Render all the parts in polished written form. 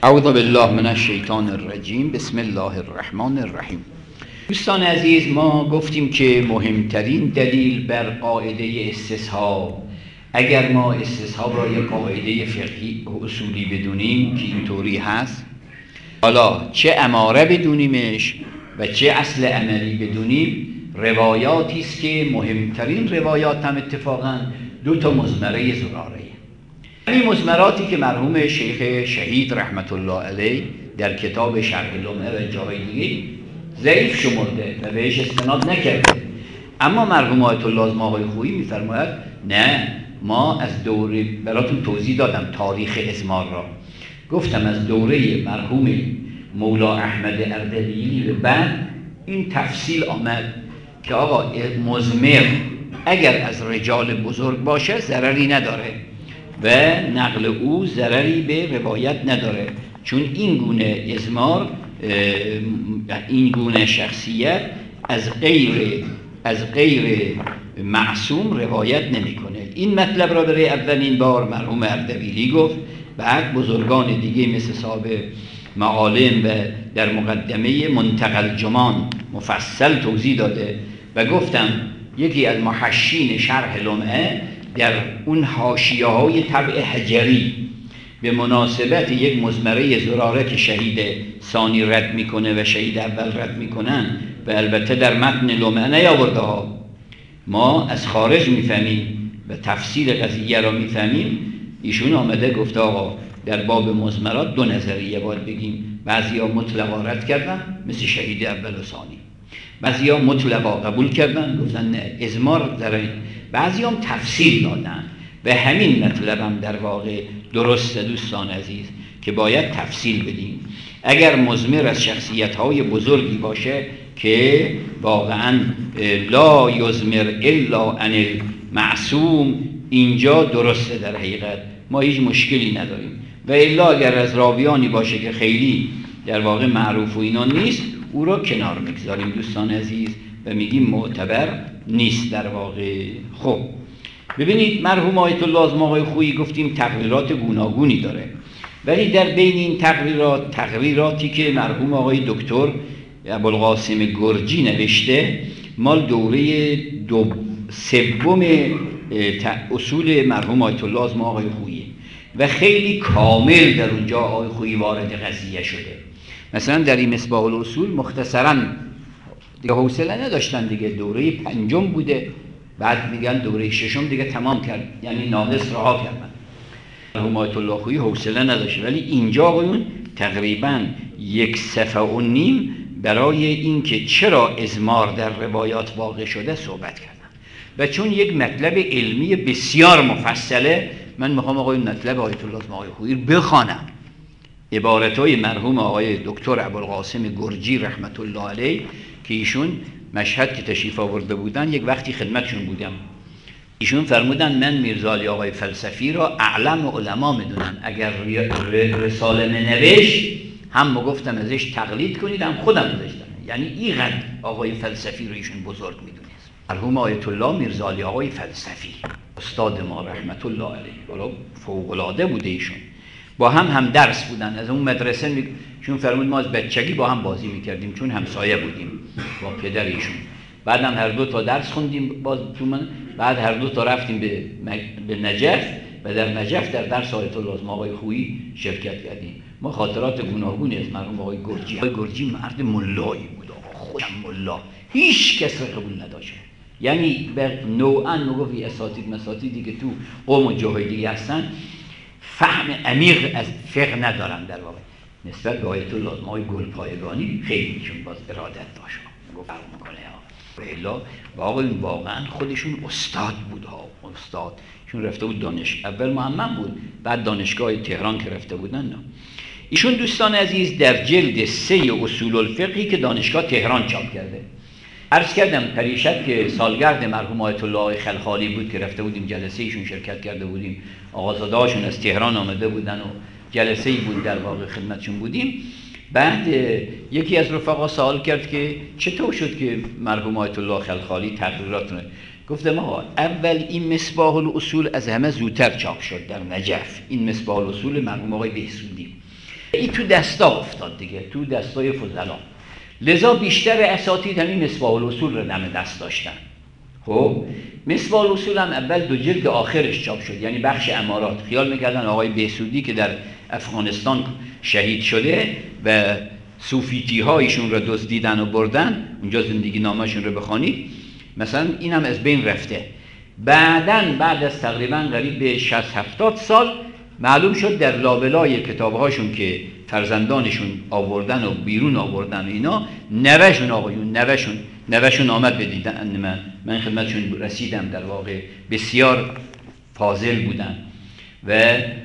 اعوذ بالله من الشیطان الرجیم. بسم الله الرحمن الرحیم. دوستان عزیز، ما گفتیم که مهمترین دلیل بر قاعده استصحاب، اگر ما استصحاب را یک قاعده فقهی و اصولی بدونیم که اینطوری هست، حالا چه اماره بدونیمش و چه اصل عملی بدونیم، روایاتی است که مهمترین روایات هم اتفاقا دو تا مزمره زراره. این مزمراتی که مرحوم شیخ شهید رحمت الله علیه در کتاب شرح لمعه و جای دیگه ضعیف شمرده و بهش استناد نکرده، اما مرحوم آیت الله از آقای خویی میفرماید نه، ما از دوره، براتون توضیح دادم تاریخ ازمار را، گفتم از دوره مرحوم مولا احمد اردبیلی به بعد این تفصیل آمد که آقا مزمر اگر از رجال بزرگ باشه ضرری نداره و نقل او ضرری به روایت نداره، چون این گونه ازمار، این گونه شخصیت از غیر معصوم روایت نمیکنه. این مطلب را برای اولین بار مرحوم اردبیلی گفت، بعد بزرگان دیگه مثل صاحب معالم و در مقدمه منتقل جمان مفصل توضیح داده و گفتم یکی از محشین شرح لمعه در اون حاشیه‌های طبع حجری به مناسبت یک مزمره زراره که شهید ثانی رد میکنه و شهید اول رد میکنن و البته در متن لمعه نیاورده ها، ما از خارج میفهمیم و تفسیر قضیه را میفهمیم. ایشون آمده گفته آقا در باب مزمرات دو نظریه باید بگیم، بعضیا مطلقا رد کردن مثل شهید اول و ثانی، بعضیا مطلقا قبول کردن گفتن نه ازمار ضرری، بعضیا هم تفسیر دادن و همین مطلب هم در واقع درسته دوستان عزیز که باید تفصیل بدیم. اگر مزمر از شخصیت‌های بزرگی باشه که واقعا لا یزمر الا عن المعصوم، اینجا درسته، در حقیقت ما هیچ مشکلی نداریم. و الا اگر از راویانی باشه که خیلی در واقع معروف و اینا نیست، او را کنار میگذاریم دوستان عزیز و میگیم معتبر نیست در واقع. خب ببینید مرحوم آیت الله از آقای خویی گفتیم تقریرات گوناگونی داره، ولی در بین این تقریراتی که مرحوم آقای دکتر ابوالقاسم گرجی نوشته مال دوره سوم اصول مرحوم آیت الله از آقای خویی و خیلی کامل در اونجا آقای خویی وارد قضیه شده. مثلا در این مصباح الاصول مختصرا دیگه حوصله نداشتن دیگه، دوره پنجم بوده، بعد میگن دوره ششم دیگه تمام کرد، یعنی ناقص رها کردن. مرحوم آیت الله خویی حوصله نداشت، ولی اینجا آقایون تقریبا 1.5 صفحه برای اینکه چرا ازمار در روایات واقع شده صحبت کردن و چون یک مطلب علمی بسیار مفصله، من میخوام آقای مطلب آیت الله از آقای خویی بخوانم. عبارتهای مرحوم آقای دکتر ابوالقاسم گرجی رحمت الله علیه که ایشون مشهد که تشریف آورده بودن یک وقتی خدمتشون بودم، ایشون فرمودن من میرزا علی آقای فلسفی را اعلم علما میدونم، اگر رساله نوشت هم گفتم ازش تقلید کنید هم خودم نوشتم، یعنی اینقدر آقای فلسفی رو ایشون بزرگ میدونست. مرحوم آیت الله میرزا علی آقای فلسفی استاد ما رحمت الله علیه، والا فوق العاده بوده ایشون، با هم درس بودن. از اون مدرسه چون فرمود ما از بچگی با هم بازی میکردیم چون همسایه بودیم با پدر ایشون، بعدم هر دو تا درس خوندیم باز تو من، بعد هر دو تا رفتیم به نجف و در نجف در درس آیت الله از آقای خویی شرکت کردیم. ما خاطرات گوناگونی از مرحوم آقای گرجی. آقای گرجی مرد ملایی بود، آقا خودم ملا، هیچ کس را قبول نداشت، یعنی نوعا نگفتی اساتیدی که تو قوم و جاهای هستن فهم عمیق از فقه ندارن در واقع. نسبت به آیت الله ما گلپایگانی خیلی چون باز ارادت داشت گفت میکنه ها، الا واقعا خودشون استاد بود ها، استاد. چون رفته بود اول معمم بود، بعد دانشگاه تهران که رفته بودن نه. ایشون دوستان عزیز در جلد 3 اصول الفقهی که دانشگاه تهران چاپ کرده، عرض کردم پریشب که سالگرد مرحوم آیت الله خلخالی بود که رفته بودیم جلسه ایشون شرکت کرده بودیم، آقازاده هاشون از تهران آمده بودن و جلسه ای بود در واقع خدمتشون بودیم. بعد یکی از رفقا سوال کرد که چطور شد که مرحوم آیت الله خلخالی تقریرات رو گفتم آقا اول این مصباح الاصول از همه زودتر چاپ شد در نجف، این مصباح الاصول مرحوم آقای بهسودی. این تو دستا افتاد دیگه، تو دستای فضلا. لذا بیشتر اساتید همین مصباح الاصول رو دم دست داشتن. خب مصباح الاصول هم اول 2 جلد آخرش چاپ شد، یعنی بخش امارات. خیال میکردن آقای بهسودی که در افغانستان شهید شده و صوفیتی هایشون رو دزدیدن و بردن، اونجا زندگی نامه‌شون رو بخوانید، مثلا این هم از بین رفته. بعد از تقریبا قریب به 60-70 سال معلوم شد در لابلای کتابهاشون که فرزندانشون آوردن و بیرون آوردن و اینا، نوشون آقایون نوشون آمد بدیدن. من خدمتشون رسیدم، در واقع بسیار فاضل بودن و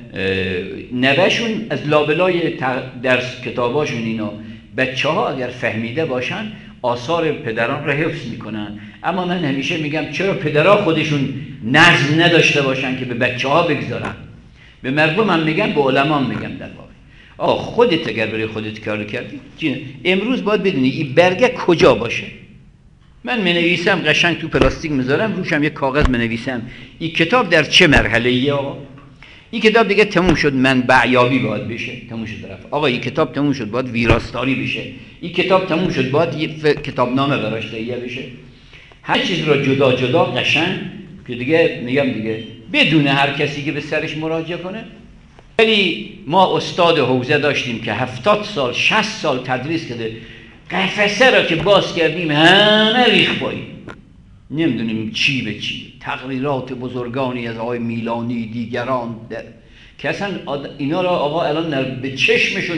نوشون از لابلای درس کتاباشون اینا، بچه ها اگر فهمیده باشن آثار پدران را حفظ میکنن. اما من همیشه میگم چرا پدرها خودشون نظم نداشته باشن که به بچه ها بگذارن؟ به مردم هم میگم، به علما هم میگم. در واقع خودت اگر برای خودت کار کردی، امروز باید بدونی این برگه کجا باشه. من منویسم قشنگ تو پلاستیک میذارم، روشم یک کاغذ منویسم این کتاب در چه مرحله‌ایه. این کتاب دیگه تموم شد، منبع یابی باید بشه، تموم شد رفت. آقا این کتاب تموم شد، باید ویراستاری بشه. این کتاب تموم شد، باید یه کتابنامه براش تهیه بشه. هر چیز را جدا جدا قشنگ که دیگه میگم دیگه بدون هر کسی که به سرش مراجعه کنه. ولی ما استاد حوزه داشتیم که 70 سال 60 سال تدریس کرده، قفسه را که باز کردیم همه ریخ بایی، نمیدونیم چی به چی. تقریرات بزرگانی از آقای میلانی دیگران که اصلا اینا را آقا الان به چشمشون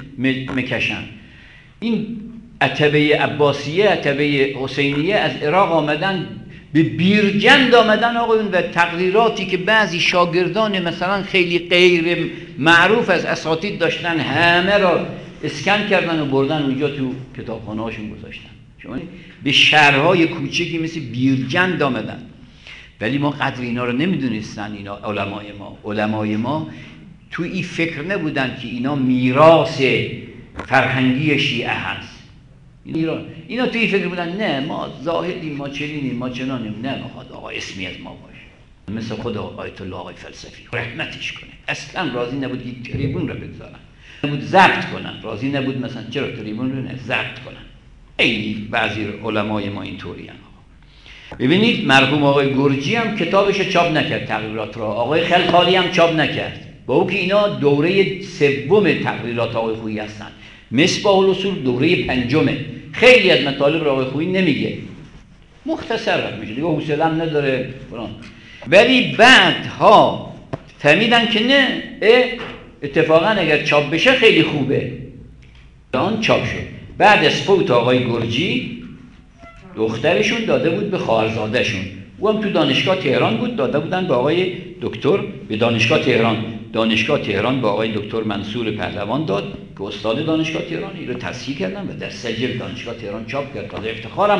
میکشن. این عتبه عباسیه، عتبه حسینیه از عراق آمدن، به بیرجند آمدن آقایون، و تقریراتی که بعضی شاگردان مثلا خیلی غیر معروف از اساتید داشتن همه را اسکن کردن و بردن اونجا تو کتابخانه هاشون گذاشتن. شما به شهرهای کوچکی مثل بیرجند آمدن، ولی ما قدر اینا رو نمیدونستن. اینا علمای ما تو این فکر نبودن که اینا میراث فرهنگی شیعه هست. اینا تو این فکر بودن نه ما زاهدیم، ما چنینیم، ما چنانیم، نه میخواد آقا اسمی از ما باشه. مثل خود آیت الله آقای فلسفی رحمتش کنه، اصلا راضی نبود یک تریبون رو بگذارن، نبود ضبط کنن، راضی نبود مثلا چرا تریبون رو نه ضبط کنن. خیلی بعضی علمای ما اینطوری ان. ببینید مرحوم آقای گرجی هم کتابش چاپ نکرد، تقریرات را. آقای خلخالی هم چاپ نکرد، با او که اینا دوره سوم تقریرات آقای خویی هستن. مصباح الاصول دوره 5. خیلی از مطالب را آقای خویی نمیگه، مختصر رد میشه دیگه، حوصله هم نداره فلان. ولی بعدها فهمیدن که نه، اتفاقا اگر چاپ بشه خیلی خوبه. آن چاپ شد. بعد از فوت آقای گرجی دخترشون داده بود به خواهرزاده‌شون، او هم تو دانشگاه تهران بود، داده بودن به آقای دکتر، به دانشگاه تهران به آقای دکتر منصور پهلوان داد که استاد دانشگاه تهران، این رو تصحیح کردن و در سجل دانشگاه تهران چاپ کرد. تازه افتخار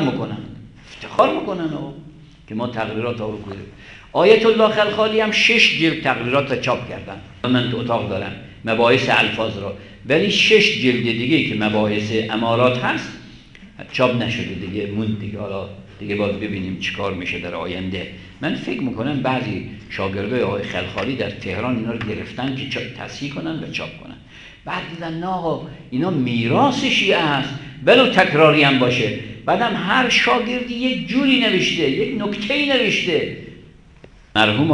میکنن که ما تقریرات رو کنیم. آیت الله خلخالی هم 6 جلد تقریرات را چاپ کردن. من تو اتاق دارم مباحث الفاظ را، ولی 6 جلد دیگه که مباحث امارات هست چاپ نشده دیگه، موند دیگه. حالا دیگه باید ببینیم چیکار میشه در آینده. من فکر میکنم بعضی شاگردای آقای خلخالی در تهران اینا رو گرفتن که تصحیح کنن و چاپ کنن. بعد دیدن نه آقا اینا میراث شیعه هست، ولو تکراری هم باشه. بعدم هر شاگردی یک جوری نوشته، یک نکته‌ای نوشته. مرحوم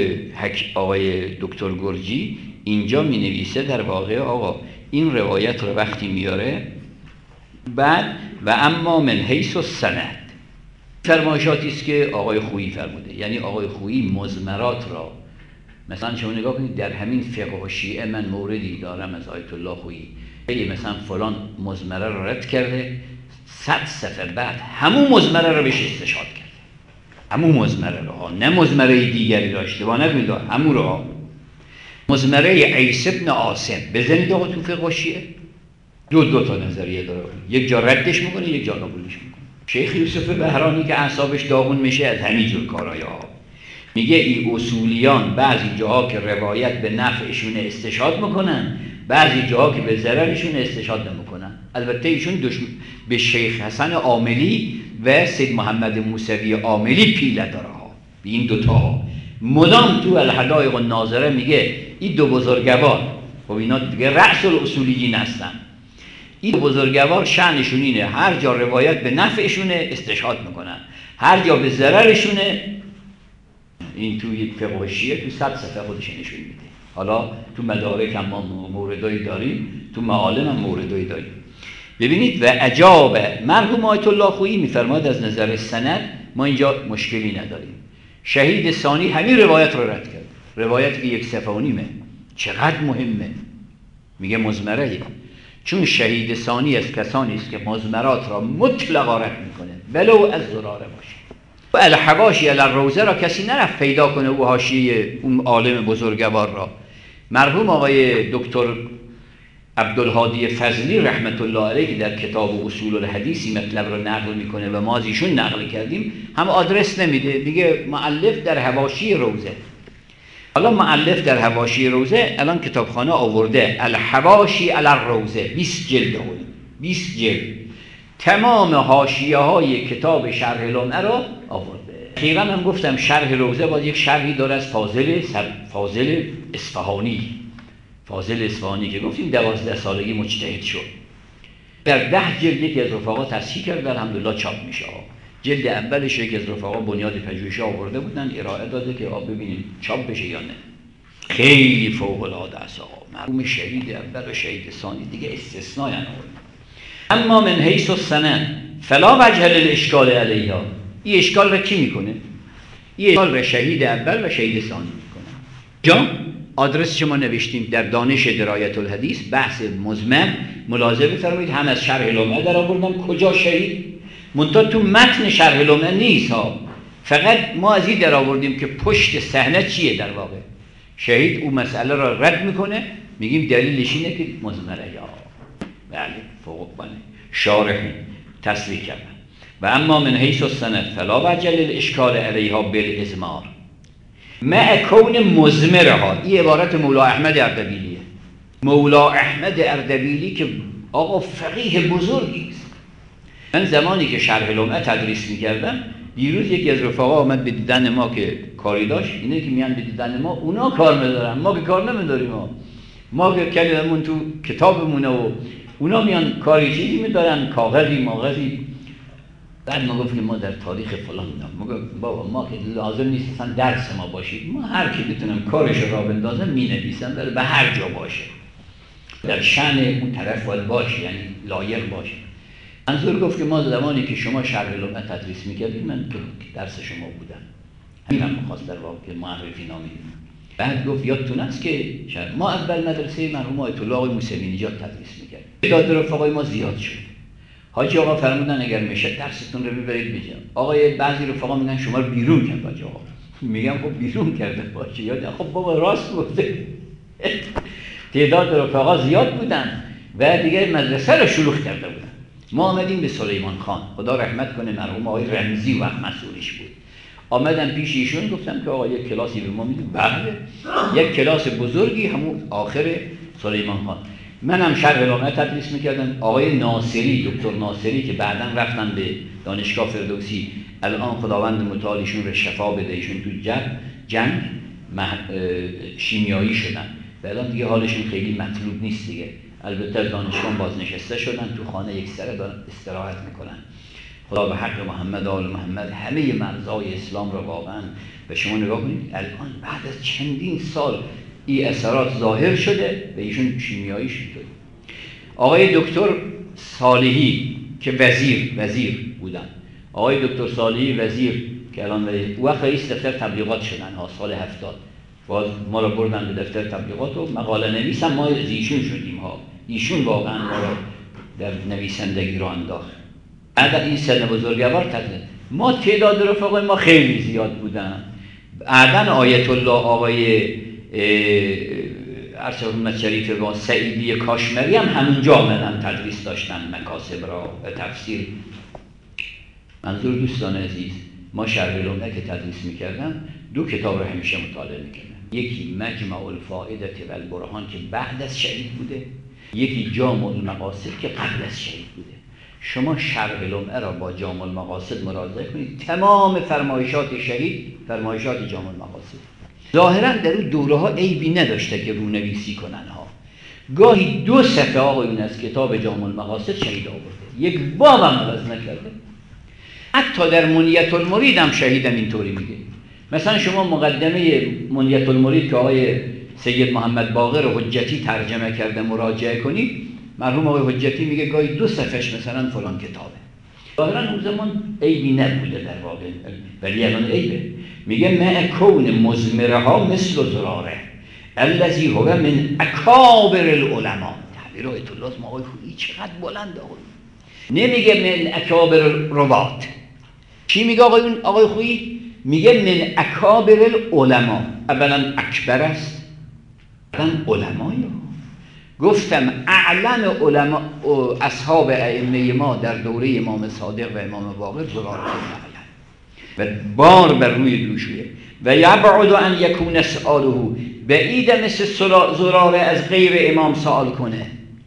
آقای دکتر گرجی اینجا می نویسه در واقع آقا این روایت رو وقتی میاره بعد و اما من حیث السند، فرمایشاتی است که آقای خویی فرموده. یعنی آقای خویی مضمرات را مثلا شما نگاه کنید، در همین فقه و شیعه من موردی دارم از آیت الله خویی، مثلا فلان مضمره را رد کرده، 100 صفحه بعد همون مضمره را بهش استشهاد کرده، همون مضمره را، نه مضمره دیگری را، اشتباه نکنید، همون را. مضمره عیسی بن عاصم بزنید آقا تو فقه و شیعه دو تا نظریه داره، یک جا ردش میکنه، یک جا قبولش میکنه. شیخ یوسف بهرانی که اعصابش داغون میشه از همین جور کارهای ها، میگه این اصولیان بعضی جاها که روایت به نفعشون استشهاد میکنن، بعضی جاها که به ضررشون استشهاد نمیکنن. البته ایشون به شیخ حسن عاملی و سید محمد موسوی عاملی پیله داره ها، به این دوتا مدام تو الحدائق الناظره میگه این دو بزرگوار، خب اینا دیگه رأس الاصولیین هستن. این بزرگوار شأنشون اینه هر جا روایت به نفعشونه استشهاد میکنن، هر جا به ضررشونه این توی فقه شیعه تو 100 صفحه خودش نشون میده. حالا تو مدارک هم ما موردایی داریم، تو معالم هم موردایی داریم. ببینید و عجاب مرحوم آیت الله خویی میفرماید از نظر سند ما اینجا مشکلی نداریم. شهید ثانی همین روایت رو رد کرد، روایتی که 1 صفحه و نیمه چقدر مهمه، میگه مزمره، چون شهید ثانی از کسانی است که مزمرات را مطلقا رد میکنه ولو از زراره باشه. و الحواشی علی الروضه را کسی نرفت پیدا کنه او حاشیه اون عالم بزرگوار را. مرحوم آقای دکتر عبدالهادی فضلی رحمت الله علیه که در کتاب اصول الحدیثی مطلب رو نقل میکنه و ما از ایشون نقل کردیم، هم آدرس نمیده، میگه مؤلف در حواشی روضه. حالا مؤلف در حواشی روضه الان کتابخانه آورده الحواشی علی الروضه 20 جلد، 20 جلد تمام حاشیه های کتاب شرح لمعه را آورده. اخیراً هم گفتم شرح روضه باید یک شرحی داره از فاضل اصفهانی. فاضل اصفهانی که گفتیم 12 سالگی مجتهد شد، در 10 جلد یکی از رفقا تصحیح کرد، الحمدلله چاپ میشه. جلد اولش یکی از رفقا بنیاد پژوهش آورده بودن ارائه داده که ببینیم چاپ بشه یا نه. خیلی فوق العاده است آقا. مرحوم شهید اول و شهید ثانی دیگه استثنایی نداره. اما من حیث السند فلا وجه للاشکال علیها، این اشکال را کی میکنه؟ این اشکال را شهید اول و شهید ثانی میکنه. جا آدرس شما نوشتیم در دانش درایت الحدیث بحث مزمن، ملاحظه بفرمایید هم از شرح لمعه در آوردم کجا شهید، منتها تو متن شرح لمعه نیست ها، فقط ما از این در آوردیم که پشت صحنه چیه در واقع. شهید اون مسئله را رد میکنه، میگیم دلیلش اینه که مزمره یا بله فوق بله شارحی تصریح کردن. و اما من حیث السند فلا وجه للاشکال علیها بالازمار مع کون مزمرها. این عبارت مولا احمد اردبیلیه. مولا احمد اردبیلی که آقا فقیه بزرگی است. من زمانی که شرح لمعه تدریس میکردم دیروز یکی از رفقا آمد به دیدن ما که کاری داشت، اینه که میان به دیدن ما، اونا کار میدارن ما که کار نمیداریم، ما که کلیمون تو کتابمونه و اونا میان کاری چیزی میدارن، کاغذی ماغذی. بعد ما گفتیم ما در تاریخ فلان میگم بابا ما که لازم نیست اصلا درس ما باشید، ما هر کی بتونم کارش را بندازم مینویسم، ولی به هر جا باشه در شأن اون طرف باید باشه، یعنی لایق باشه. منظور گفت که ما زمانی که شما شرح لمعه تدریس میکردید من تو درس شما بودم، همینم می‌خواست در واقع که معرفی نامید. بعد گفت یادتون است که ما اول مدرسه مرحوم آیت الله موسوی نژاد تدریس میکردیم، تعداد رفقای ما زیاد شد. حاجی آقا فرمودن اگر میشه درستون رو ببرید بجا. آقای بعضی رفقا میگن شما رو بیرون کرد حاجی آقا. میگم خب بیرون کرده باشه یا خب بابا راست گفته. تعداد رفقا زیاد بودن و دیگه مدرسه رو شلوغ کرده بودن. ما آمدیم به سلیمان خان، خدا رحمت کنه مرحوم آقای رمزی وقت مسئولش بود. آمدم پیش ایشون گفتم که آقا یک کلاسی به ما میدید؟ بله یک کلاس بزرگی همون آخر سلیمان خان. منم شرح لمعه تدریس میکردم. آقای ناصری، دکتر ناصری که بعداً رفتن به دانشگاه فردوسی، الان خداوند متعال ایشون رو شفا بده، ایشون تو جنگ شیمیایی شدن و الان دیگه حالشون خیلی مطلوب نیست دیگه. البته دانشگاه بازنشسته شدن، تو خانه یک سره دارن استراحت میکنن. خدا به حق محمد آل محمد همه مرزهای اسلام رو واقعا به شما نگاه کنید. الان بعد از چندین سال این اثرات ظاهر شده و ایشون شیمیایی شده. آقای دکتر صالحی که وزیر بودن، آقای دکتر صالحی وزیر که الان وقت رئیس دفتر تبلیغات شدن ها سال 70 باز ما رو بردن به دفتر تبلیغات و مقاله نویس هم ما از ایشون شدیم ها. ایشون واقعا ما رو در نویسندگی رو انداخت. بعد این سن بزرگوار تدریس ما تعداد رفقای ما خیلی زیاد بودن. بعداً آیت الله آقای ارشد شریف با سعیدی کاشمری هم همونجا آمدن تدریس داشتن مکاسب را و تفسیر. منظور دوستان عزیز ما شرح لمعه که تدریس میکردم 2 کتاب رو همیشه مطالعه میکردم. یکی مجمع الفائده و البرهان که بعد از شهید بوده، یکی جامع المقاصد که قبل از شهید بوده. شما شرح لمعه را با جامع المقاصد مراجعه کنید، تمام فرمایشات شهید فرمایشات جامع المقاصد. ظاهرا در اون دوره ها عیبی نداشته که رونویسی کنن ها، گاهی 2 صفحه آقایون از کتاب جامع المقاصد شهید آورده، یک بابم عوض نکرده. حتی در منیت المرید هم شهیدم اینطوری میگه. مثلا شما مقدمه منیت المرید که آقای سید محمد باقر حجتی ترجمه کرده مراجعه کنید، مرحوم آقای حجتی میگه گاهی 2 صفحش مثلا فلان کتابه. ظاهرا اون زمان عیبی نبوده در واقع، ولی الان عیبه. میگه مع کون مزمرها مثل زراره الذی هو من اکابر العلماء. تعبیر آیت الله ما آقای خویی چقدر بلند آقای. نمیگه من اکابر روات. چی میگه آقای خویی؟ میگه من اکابر العلماء. اولا اکبر است، بعدن علمای. گفتم اعلم علما اصحاب ائمه ما در دوره امام صادق و امام باقر زراره و بار بر روی دوشویه و یبعد ان یکون سؤاله، بعید مثل زراره از غیر امام سوال کنه،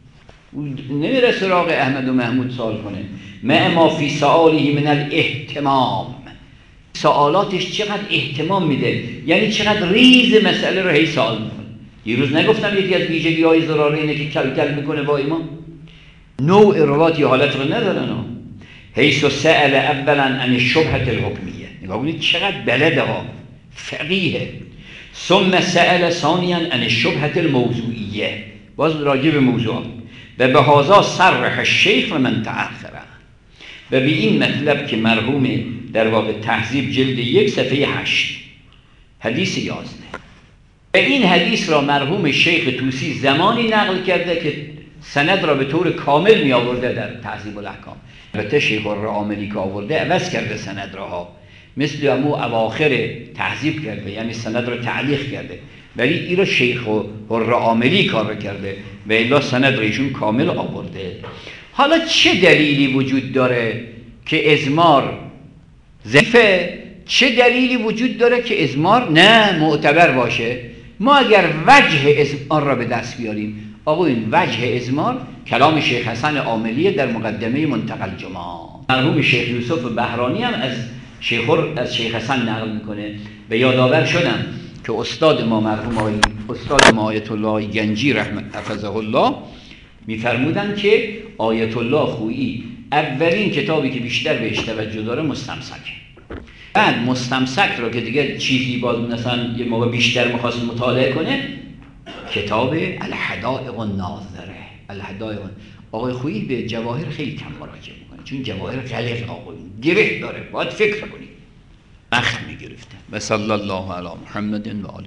نمیره سراغ احمد و محمود سوال کنه. مع ما فی سؤاله من الاهتمام، سوالاتش چقدر اهتمام میده، یعنی چقدر ریز مسئله رو هی سوال میکنه. یه روز نگفتم یکی از ویژگی‌های زراره اینه که کل میکنه با امام؟ نوع روات یه حالت رو ندارن ها. حیث سأل اولا عن الشبهة الحکمیه، نگاه کنید چقدر بلده ها، فقیه. ثم سأل ثانیا عن الشبهة الموضوعیه، باز راجع به موضوع. و به هذا صرح الشیخ و من تأخره. و به این مطلب که مرحوم در واقع تهذیب جلد 1 صفحه 8 حدیث 11، و این حدیث را مرحوم شیخ طوسی زمانی نقل کرده که سند را به طور کامل می آورده در تهذیب الاحکام. البته شیخ الرعاملی که آورده عوض کرده سند را ها، مثل امو اواخر تهذیب کرده، یعنی سند را تعلیق کرده، ولی این را شیخ الرعاملی کار کرده و الا سند را ایشون کامل آورده. حالا چه دلیلی وجود داره که ازمار ضعیفه؟ چه دلیلی وجود داره که ازمار نه معتبر باشه؟ ما اگر وجه ازمار را به دست بیاریم، آقا این وجه ازمار کلام شیخ حسن عاملی در مقدمه منتقى الجماع، مرحوم شیخ یوسف بهرانی هم از شیخ حسن نقل میکنه. و یادآور شدم که استاد ما مرحوم استاد ما آیت الله گنجی رحمت حفظه الله میفرمودن که آیت الله خویی اولین کتابی که بیشتر بهش توجه داره مستمسک، بعد مستمسک رو که دیگه چیزی باز مثلا یه موقع بیشتر می‌خواست مطالعه کنه، کتاب الحدائق الناظره. الحدائق آقای خویی به جواهر خیلی کم مراجعه میکنه، چون جواهر غلیظ آقای گره داره، باید فکر کنید. مخ میگرفته. و صلی الله علی محمد و آله.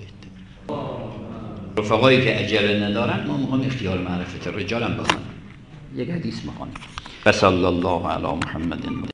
رفقایی که عجله ندارن، ما میخوام اختیار معرفت رجال هم بخونم. یک حدیث میخوام. و صلی الله علی محمد